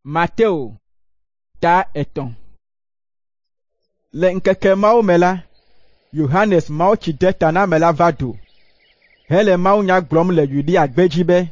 Mateo ta eton. Le nkeke mawo me la, Yohanes mawo tsidetana me la va do. Hele mawo nya gblɔm le Yudea gbedzi be,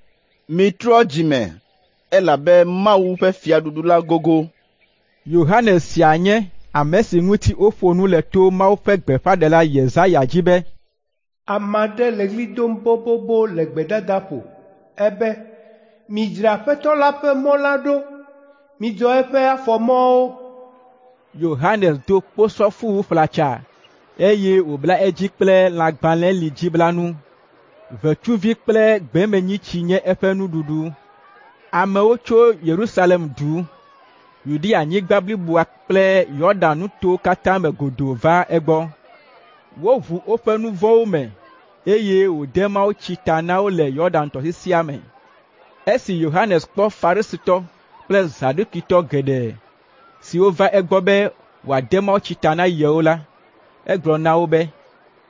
mitrɔ dzime, elabe Mawu ƒe fiaɖuɖu la gogo. Yohanes sia nye ame si ŋuti woƒo nu le to Mawu ƒe gbeƒãɖela Yesaya dzi be, ame aɖe le ɣli dom bobobo le gbedadaƒo ebe, midzra Aƒetɔ la ƒe mɔ la ɖo, midzɔ eƒe afɔmɔwo. Yohanes do kposɔfu ƒlatsa, eye wòbla edzi kple lãgbalẽli dziblanu. Ʋetsuvi kple gbemenyitsi nye eƒe nuɖuɖu. Amewo tso Yerusalem du, Yudea nyigba bliboa kple Yɔdan nuto katã me godoo va egbɔ. Woʋu woƒe nu vɔ̃wo me, eye wòde mawutsi ta na wo le Yɔdan tɔsisia me. Esi Yohanes kpɔ Farisitɔ kple Zadukitɔ geɖe siwo va egbɔ be wòade mawutsi ta na yewo la, egblɔ na wo be,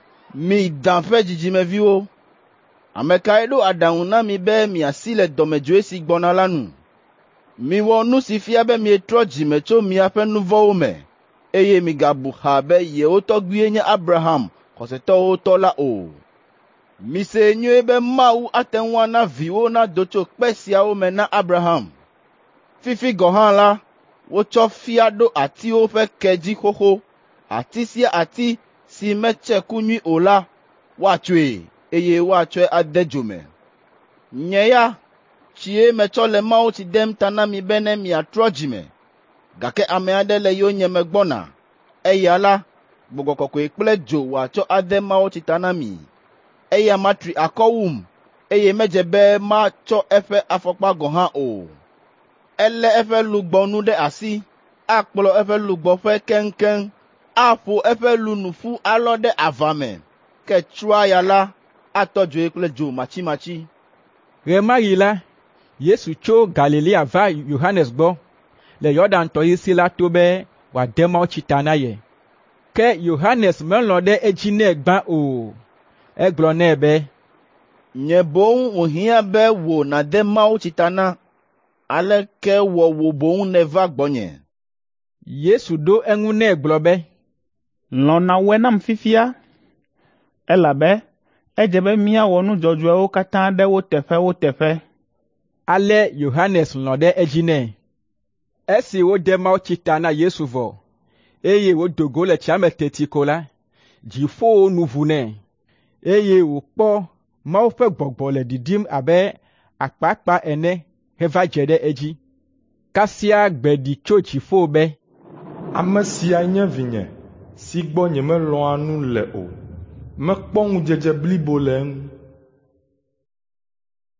Mi Dan ƒe dzidzimeviwo, ame kae ɖo aɖaŋu na mi be miasi le dɔmedzoe si gbɔna la nu? Miwɔ nu si fia be mietrɔ dzime tso miaƒe nu vɔ̃wo me, eye migabu xaa be yewo tɔgbuie nye Abraham, xɔsetɔwo tɔ la o. Mise nyuie be Mawu ate ŋu ana viwo nado tso kpe siawo me na Abraham. Fifi gɔ̃ hã la, wotsɔ fia ɖo atiwo ƒe ke dzi xoxo. Ati sia ati si metse ku nyui o la, woatsoe, eye woatsɔe ade dzo me. Nye ya, tsie metsɔ le mawutsi dem ta na mi be ne miatrɔ dzime, gake ame aɖe le yonyeme gbɔna, eya la, Gbɔgbɔ Kɔkɔe kple dzo wòatsɔ ade mawutsi ta na mi. Eya matri akɔ wum, eye medze be matsɔ eƒe afɔkpa gɔ̃ hã o. Elé eƒe lugbɔnu ɖe asi, akplɔ eƒe lugbɔƒe keŋkeŋ, aƒo eƒe lunuƒu alɔ ɖe ava me, ke tsroaya la, atɔ dzoe kple dzo matsimatsi. Ɣe ma ɣi la, Yesu tso Galilea va Yohanes gbɔ, le Yɔdan tɔsisi la to be wòade mawutsi ta na ye. Ke Yohanes melɔ̃ ɖe edzi nɛ gbã o. Egblɔ nɛ be, Nye boŋ wòhiã be wò nàde mawutsi ta na, aleke wɔ wò boŋ nèva gbɔnye? Yesu ɖo eŋu nɛ gblɔ be, Lɔ̃ nawɔe nam fifia, elabe edze be míawɔ nu dzɔdzɔewo katã ɖe wo teƒe. Ale Yohanes lɔ̃ ɖe edzi nɛ. Esi wode mawutsi ta na Yesu vɔ, eye wòdo go le tsia me teti ko la, dziƒowo nu ʋu nɛ, eye wòkpɔ Mawu ƒe gbɔgbɔ le ɖiɖim abe akpakpa ene heva dze ɖe edzi. Kasia gbe ɖi tso dziƒo be, Ame sia nye vinye, si gbɔ nyemelɔ̃a nu le o. Mekpɔ ŋudzedze blibo le eŋu.